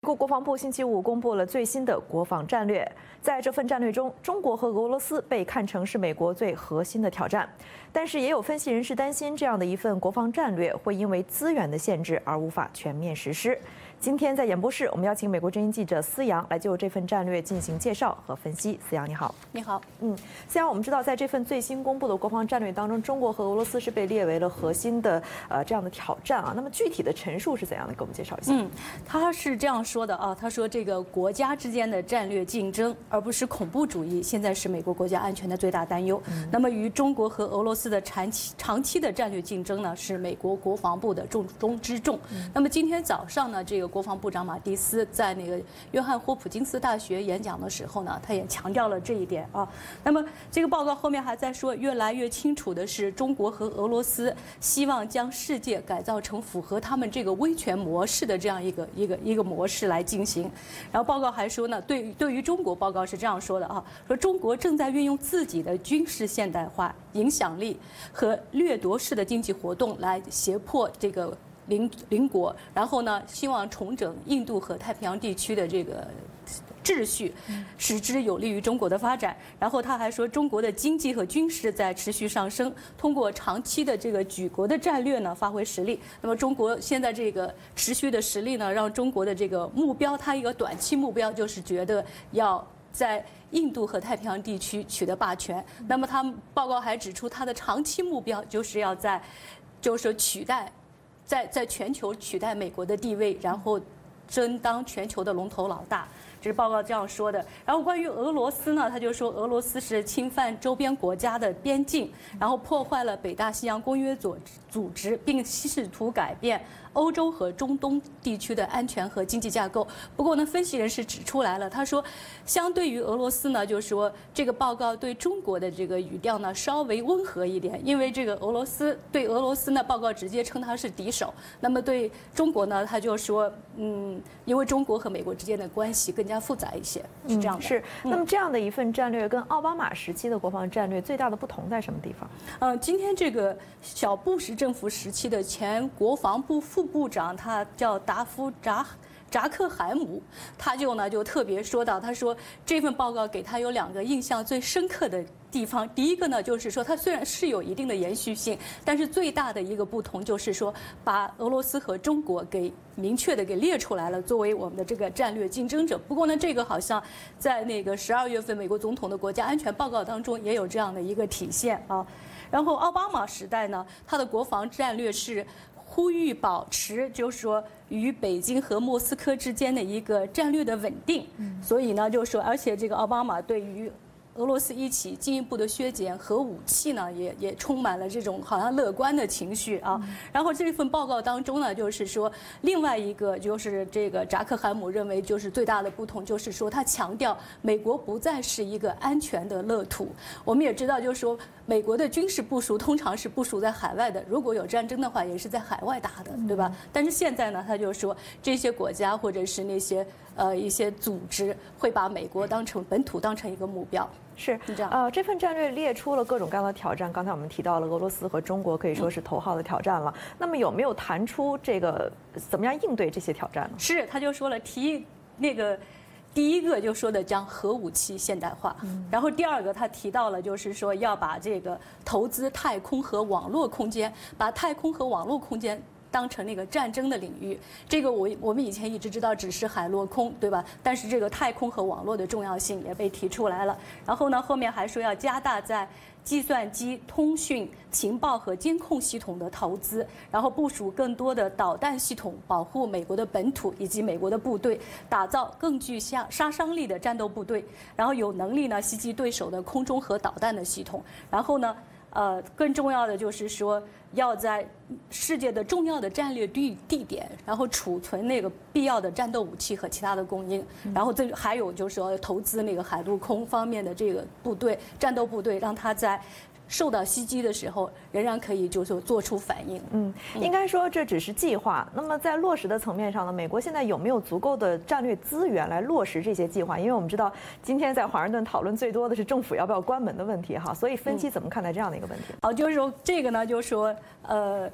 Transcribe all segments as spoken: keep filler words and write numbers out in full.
国国防部星期五公布了最新的国防战略，在这份战略中，中国和俄罗斯被看成是美国最核心的挑战。但是也有分析人士担心，这样的一份国防战略会因为资源的限制而无法全面实施。今天在演播室，我们邀请美国之音记者思阳来就这份战略进行介绍和分析。思阳，你好。 你好。 嗯，思阳，我们知道在这份最新公布的国防战略当中，中国和俄罗斯是被列为了核心的呃这样的挑战啊。那么具体的陈述是怎样的？给我们介绍一下。 嗯，他是这样说的啊，他说这个国家之间的战略竞争，而不是恐怖主义，现在是美国国家安全的最大担忧。嗯、那么与中国和俄罗斯的长期长期的战略竞争呢，是美国国防部的重中之重。嗯、那么今天早上呢，这个国防部长马蒂斯在那个约翰霍普金斯大学演讲的时候呢，他也强调了这一点啊。那么这个报告后面还在说，越来越清楚的是，中国和俄罗斯希望将世界改造成符合他们这个威权模式的这样一个一个一个模式来进行。然后报告还说呢，对对于中国，报告是这样说的啊，说中国正在运用自己的军事现代化、影响力和掠夺式的经济活动来胁迫这个邻邻国，然后呢，希望重整印度和太平洋地区的这个秩序，使之有利于中国的发展。然后他还说，中国的经济和军事在持续上升，通过长期的这个举国的战略呢，发挥实力。那么中国现在这个持续的实力呢，让中国的这个目标，它一个短期目标就是觉得要在印度和太平洋地区取得霸权。那么他们报告还指出，它的长期目标就是要在，就是说取代。在在全球取代美国的地位，然后争当全球的龙头老大，这是报告这样说的。然后关于俄罗斯呢，他就说俄罗斯是侵犯周边国家的边境，然后破坏了北大西洋公约组组织，并试图改变欧洲和中东地区的安全和经济架构。不过呢，分析人士指出来了，他说，相对于俄罗斯呢，就是说这个报告对中国的这个语调呢稍微温和一点，因为这个俄罗斯对俄罗斯呢，报告直接称它是敌手。那么对中国呢，他就说，嗯，因为中国和美国之间的关系更加复杂一些，是这样的。 嗯、是。那么这样的一份战略跟奥巴马时期的国防战略最大的不同在什么地方？ 嗯，今天这个小布什政府时期的前国防部副部长，他叫达夫扎扎克海姆，他就呢就特别说到，他说这份报告给他有两个印象最深刻的地方。第一个呢，就是说它虽然是有一定的延续性，但是最大的一个不同就是说，把俄罗斯和中国给明确的给列出来了，作为我们的这个战略竞争者。不过呢，这个好像在那个十二月份美国总统的国家安全报告当中也有这样的一个体现啊。然后奥巴马时代呢，他的国防战略是呼吁保持，就是说与北京和莫斯科之间的一个战略的稳定。所以呢，就是说，而且这个奥巴马对于俄罗斯一起进一步的削减核武器呢，也也充满了这种好像乐观的情绪啊。然后这份报告当中呢，就是说另外一个就是这个扎克海姆认为就是最大的不同，就是说他强调美国不再是一个安全的乐土。我们也知道，就是说美国的军事部署通常是部署在海外的，如果有战争的话，也是在海外打的，对吧？但是现在呢，他就说这些国家或者是那些呃一些组织会把美国当成本土当成一个目标。 是这样。 呃，这份战略列出了各种各样的挑战。刚才我们提到了俄罗斯和中国可以说是头号的挑战了。那么有没有谈出这个怎么样应对这些挑战呢？ 是，他就说了，提那个第一个就说的将核武器现代化，嗯、然后第二个他提到了就是说要把这个投资太空和网络空间，把太空和网络空间当成那个战争的领域。这个我我们以前一直知道只是海陆空，对吧？但是这个太空和网络的重要性也被提出来了。然后呢，后面还说要加大在计算机、通讯、情报和监控系统的投资，然后部署更多的导弹系统，保护美国的本土以及美国的部队，打造更具杀杀伤力的战斗部队，然后有能力呢袭击对手的空中和导弹的系统。然后呢，呃，更重要的就是说，要在世界的重要的战略地地点，然后储存那个必要的战斗武器和其他的供应，然后这还有就是说投资那个海陆空方面的这个部队、战斗部队，让它在受到袭击的时候，仍然可以就是做出反应。 嗯，应该说这只是计划。那么在落实的层面上呢，美国现在有没有足够的战略资源来落实这些计划？因为我们知道，今天在华盛顿讨论最多的是政府要不要关门的问题哈。所以分析怎么看待这样的一个问题？ 好，就是说这个呢，就是说呃。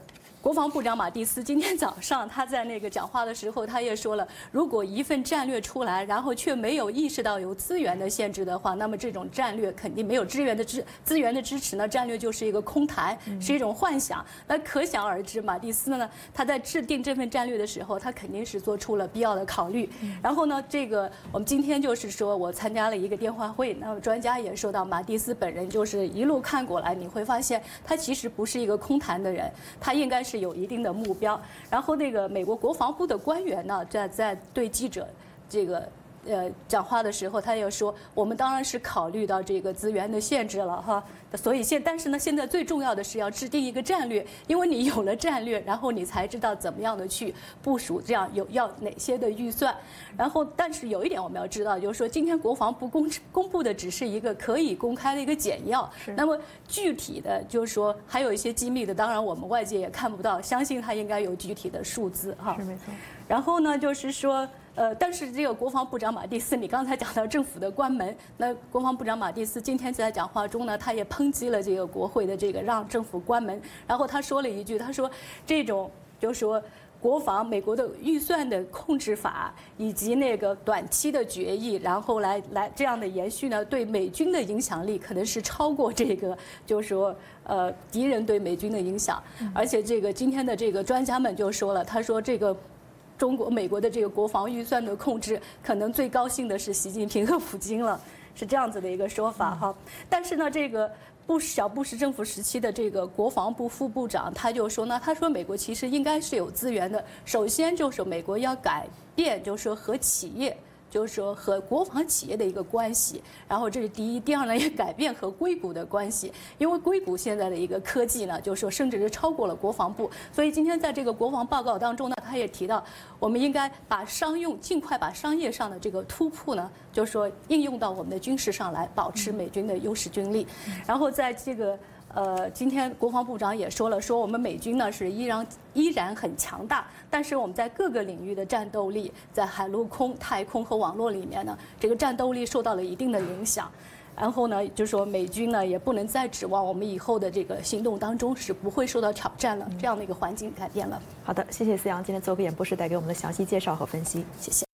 国防部长马蒂斯今天早上他在那个讲话的时候，他也说了，如果一份战略出来，然后却没有意识到有资源的限制的话，那么这种战略肯定没有资源的支资源的支持呢，战略就是一个空谈，是一种幻想。那可想而知，马蒂斯呢，他在制定这份战略的时候，他肯定是做出了必要的考虑。然后呢，这个我们今天就是说我参加了一个电话会，那么专家也说到，马蒂斯本人就是一路看过来，你会发现他其实不是一个空谈的人，他应该是有一定的目标。然后那个美国国防部的官员呢，在在对记者这个呃讲话的时候，他也说，我们当然是考虑到这个资源的限制了哈。所以现但是呢，现在最重要的是要制定一个战略，因为你有了战略，然后你才知道怎么样的去部署，这样有要哪些的预算。然后，但是有一点我们要知道，就是说今天国防部公公布的只是一个可以公开的一个简要，那么具体的就是说还有一些机密的，当然我们外界也看不到，相信它应该有具体的数字哈。 是没错。 然后呢，就是说。呃，但是这个国防部长马蒂斯，你刚才讲到政府的关门，那国防部长马蒂斯今天在讲话中呢，他也抨击了这个国会的这个让政府关门，然后他说了一句，他说这种就是说国防美国的预算的控制法以及那个短期的决议，然后来来这样的延续呢，对美军的影响力可能是超过这个就是说呃敌人对美军的影响，而且这个今天的这个专家们就说了，他说这个。中国、美国的这个国防预算的控制，可能最高兴的是习近平和普京了，是这样子的一个说法哈。但是呢，这个布什小布什政府时期的这个国防部副部长他就说呢，他说美国其实应该是有资源的，首先就是美国要改变，就是说和企业。就是说和国防企业的一个关系，然后这是第一，第二呢也改变和硅谷的关系，因为硅谷现在的一个科技呢，就是说甚至是超过了国防部，所以今天在这个国防报告当中呢，他也提到，我们应该把商用尽快把商业上的这个突破呢，就是说应用到我们的军事上来，保持美军的优势军力，然后在这个。呃，今天国防部长也说了，说我们美军呢是依然依然很强大，但是我们在各个领域的战斗力，在海陆空、太空和网络里面呢，这个战斗力受到了一定的影响。然后呢，就说美军呢也不能再指望我们以后的这个行动当中是不会受到挑战了，这样的一个环境改变了。 好的，谢谢思阳今天做个演播室带给我们的详细介绍和分析， 谢谢。